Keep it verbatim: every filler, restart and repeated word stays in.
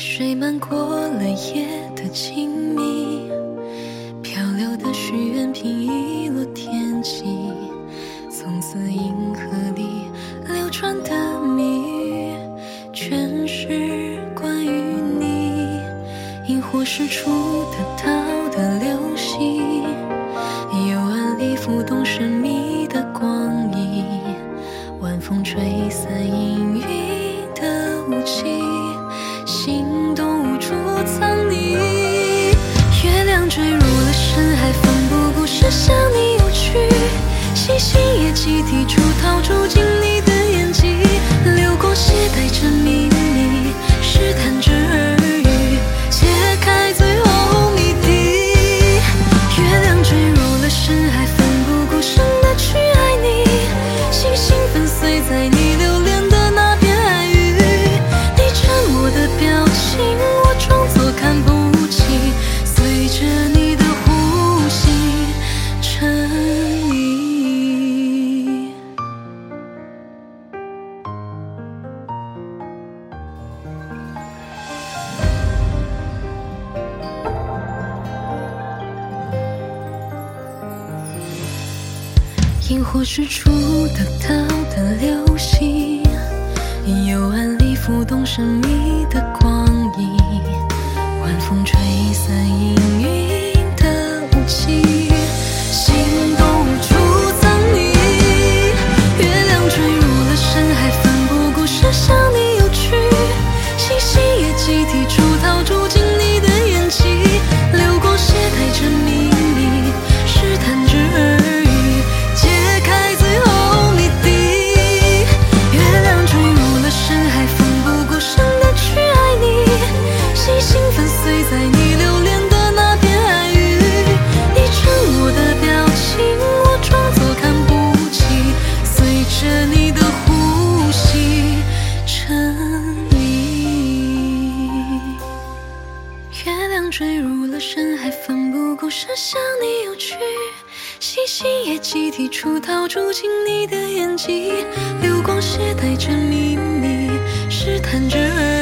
水漫过了夜的静谧，漂流的许愿瓶遗落天际，从此银河里流传的谜语全是关于你。萤火是出的逃的流星，幽暗里浮动神秘的光影，晚风吹散氤氲的雾气，心动无处藏匿。月亮坠入了深海，奋不顾身向你游去，星星也集体出逃，住进你的眼睛，流光携带着秘密，试探着耳语，揭开最后谜底。月亮坠入了深海，奋不顾身的去爱你，星星粉碎在你留恋的那片海域，你沉默的表情我装作看不清，随着你的呼吸沉溺。萤火是出的逃的流星，幽暗里浮动神秘的光影，晚风吹散氤氲的雾气，心动无处藏匿。月亮坠入了深海，奋不顾身向你游去，星星也集体出逃，住进你的眼睛，流光携带着秘密，试探着耳语，揭开最后谜底。月亮坠入了深海，奋不顾身的去爱你，星星粉碎在你留恋的那片海域，你沉默的表情我装作看不清，随着你的呼吸沉溺。月亮坠入了深海，奋不顾身向你游去，星星也集体出逃，住进你的眼睛，流光携带着秘密，试探着耳